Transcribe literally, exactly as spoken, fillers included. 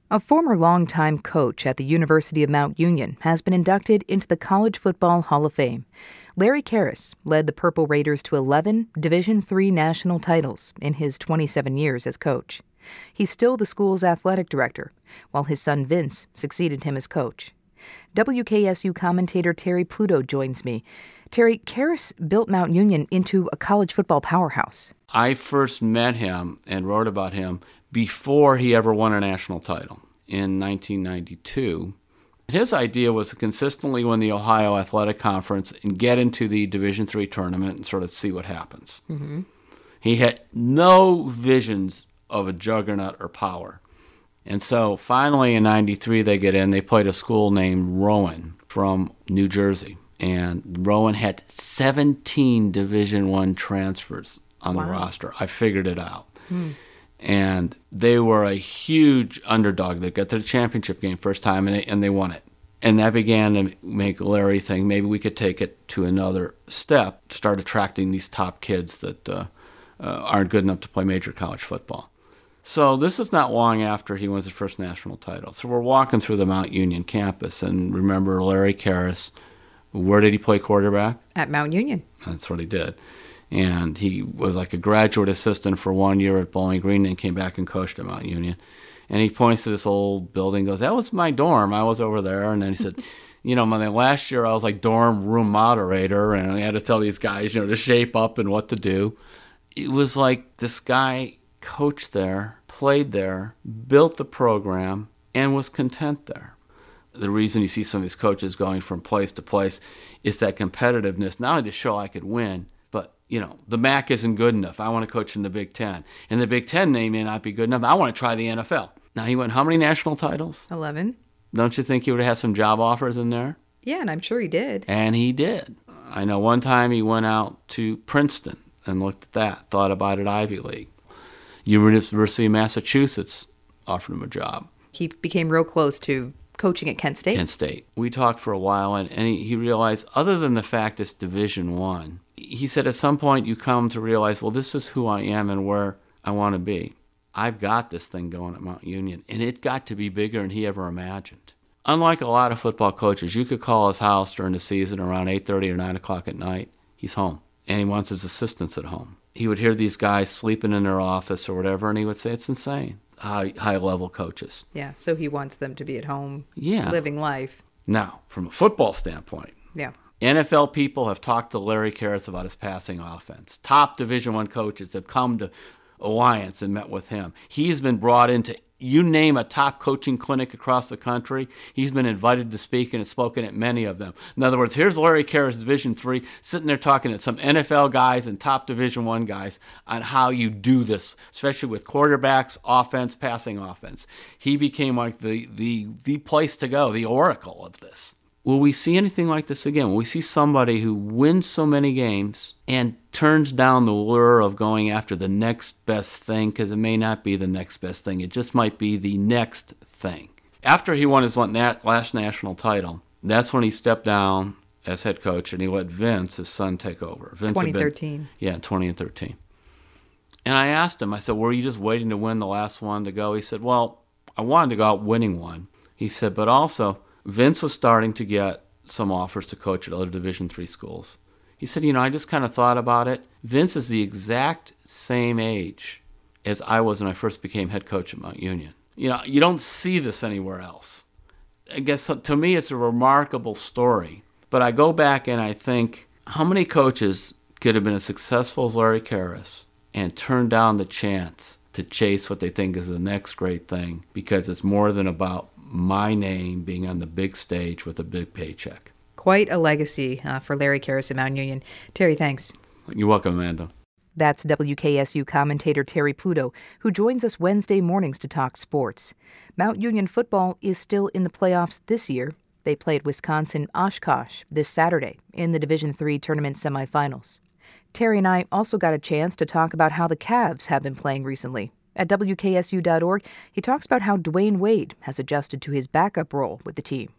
A former longtime coach at the University of Mount Union has been inducted into the College Football Hall of Fame. Larry Karras led the Purple Raiders to eleven Division three national titles in his twenty-seven years as coach. He's still the school's athletic director, while his son Vince succeeded him as coach. W K S U commentator Terry Pluto joins me. Terry, Karras built Mount Union into a college football powerhouse. I first met him and wrote about him before he ever won a national title in nineteen ninety-two. His idea was to consistently win the Ohio Athletic Conference and get into the Division three tournament and sort of see what happens. Mm-hmm. He had no visions of a juggernaut or power. And so finally in ninety-three they get in. They played a school named Rowan from New Jersey. And Rowan had seventeen Division One transfers on wow. the roster. I figured it out. Hmm. And they were a huge underdog. They got to the championship game first time, and they, and they won it. And that began to make Larry think maybe we could take it to another step, start attracting these top kids that uh, uh, aren't good enough to play major college football. So this is not long after he wins his first national title. So we're walking through the Mount Union campus, and remember Larry Karras, where did he play quarterback? At Mount Union. That's what he did. And he was like a graduate assistant for one year at Bowling Green and came back and coached at Mount Union. And he points to this old building, goes, that was my dorm. I was over there. And then he said, you know, my last year I was like dorm room moderator, and I had to tell these guys, you know, to shape up and what to do. It was like this guy coached there, played there, built the program, and was content there. The reason you see some of these coaches going from place to place is that competitiveness, not only to show I could win, but, you know, the M A C isn't good enough. I want to coach in the Big Ten. And the Big Ten name may not be good enough. I want to try the N F L. Now, he won how many national titles? eleven. Don't you think he would have had some job offers in there? Yeah, and I'm sure he did. And he did. I know one time he went out to Princeton and looked at that, thought about it, Ivy League. University of Massachusetts offered him a job. He became real close to coaching at Kent State. Kent State. We talked for a while, and, and he, he realized, other than the fact it's Division One, he said at some point you come to realize, well, this is who I am and where I want to be. I've got this thing going at Mount Union, and it got to be bigger than he ever imagined. Unlike a lot of football coaches, you could call his house during the season around eight thirty or nine o'clock at night. He's home, and he wants his assistants at home. He would hear these guys sleeping in their office or whatever, and he would say, it's insane. High, high-level coaches. Yeah, so he wants them to be at home, yeah. living life. Now, from a football standpoint, yeah. N F L people have talked to Larry Karras about his passing offense. Top Division One coaches have come to Alliance and met with him. He's been brought into, you name a top coaching clinic across the country, he's been invited to speak and has spoken at many of them. In other words, here's Larry Karras, Division Three, sitting there talking to some N F L guys and top Division One guys on how you do this, especially with quarterbacks, offense, passing offense. He became like the the the place to go, the oracle of this. Will we see anything like this again? Will we see somebody who wins so many games and turns down the lure of going after the next best thing, because it may not be the next best thing. It just might be the next thing. After he won his last national title, that's when he stepped down as head coach, and he let Vince, his son, take over. Vince twenty thirteen. Had been, yeah, twenty thirteen. And I asked him, I said, were you just waiting to win the last one to go? He said, well, I wanted to go out winning one. He said, but also, Vince was starting to get some offers to coach at other Division Three schools. He said, you know, I just kind of thought about it. Vince is the exact same age as I was when I first became head coach at Mount Union. You know, you don't see this anywhere else. I guess to me it's a remarkable story. But I go back and I think, how many coaches could have been as successful as Larry Karras and turned down the chance to chase what they think is the next great thing because it's more than about my name being on the big stage with a big paycheck. Quite a legacy uh, for Larry Karras at Mount Union. Terry, thanks. You're welcome, Amanda. That's W K S U commentator Terry Pluto, who joins us Wednesday mornings to talk sports. Mount Union football is still in the playoffs this year. They play at Wisconsin Oshkosh this Saturday in the Division three tournament semifinals. Terry and I also got a chance to talk about how the Cavs have been playing recently. At W K S U dot org, he talks about how Dwayne Wade has adjusted to his backup role with the team.